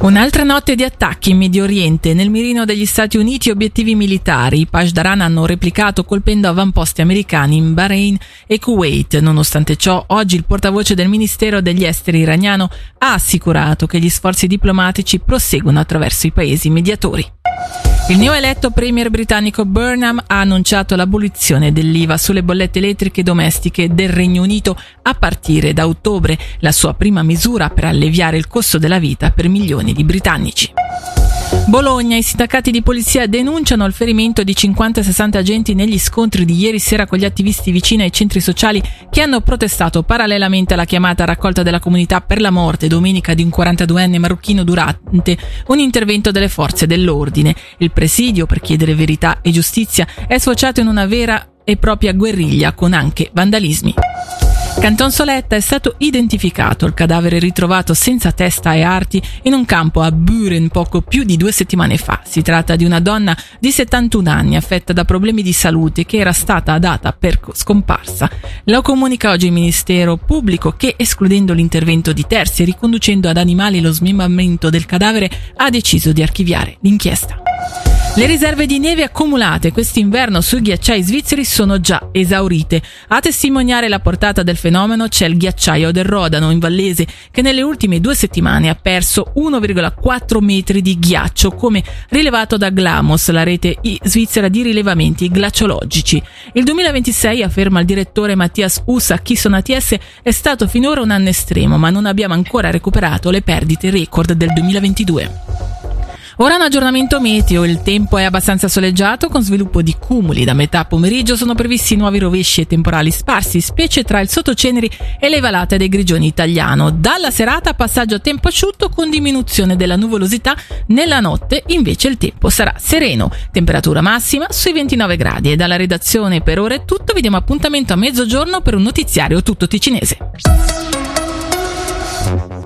Un'altra notte di attacchi in Medio Oriente. Nel mirino degli Stati Uniti obiettivi militari. I Pashdaran hanno replicato colpendo avamposti americani in Bahrain e Kuwait. Nonostante ciò, oggi il portavoce del Ministero degli Esteri iraniano ha assicurato che gli sforzi diplomatici proseguono attraverso i paesi mediatori. Il neoeletto premier britannico Burnham ha annunciato l'abolizione dell'IVA sulle bollette elettriche domestiche del Regno Unito a partire da ottobre, la sua prima misura per alleviare il costo della vita per milioni di britannici. Bologna, i sindacati di polizia denunciano il ferimento di 50-60 agenti negli scontri di ieri sera con gli attivisti vicini ai centri sociali che hanno protestato parallelamente alla chiamata raccolta della comunità per la morte domenica di un 42enne marocchino durante un intervento delle forze dell'ordine. Il presidio per chiedere verità e giustizia è sfociato in una vera e propria guerriglia con anche vandalismi. Canton Soletta è stato identificato, il cadavere ritrovato senza testa e arti in un campo a Buren poco più di 2 settimane fa. Si tratta di una donna di 71 anni affetta da problemi di salute che era stata data per scomparsa. Lo comunica oggi il Ministero Pubblico che, escludendo l'intervento di terzi e riconducendo ad animali lo smembramento del cadavere, ha deciso di archiviare l'inchiesta. Le riserve di neve accumulate quest'inverno sui ghiacciai svizzeri sono già esaurite. A testimoniare la portata del fenomeno c'è il ghiacciaio del Rodano in Vallese, che nelle ultime 2 settimane ha perso 1,4 metri di ghiaccio, come rilevato da Glamos, la rete svizzera di rilevamenti glaciologici. Il 2026, afferma il direttore Mattias Hus a Chisson ATS, è stato finora un anno estremo, ma non abbiamo ancora recuperato le perdite record del 2022. Ora un aggiornamento meteo, il tempo è abbastanza soleggiato con sviluppo di cumuli. Da metà pomeriggio sono previsti nuovi rovesci e temporali sparsi, specie tra il Sottoceneri e le valate del Grigioni italiano. Dalla serata passaggio a tempo asciutto con diminuzione della nuvolosità, nella notte invece il tempo sarà sereno, temperatura massima sui 29 gradi. E dalla redazione per ora è tutto, vi diamo appuntamento a mezzogiorno per un notiziario tutto ticinese.